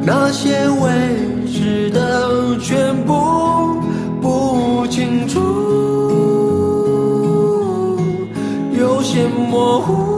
那些未知的全部不清楚，有些模糊。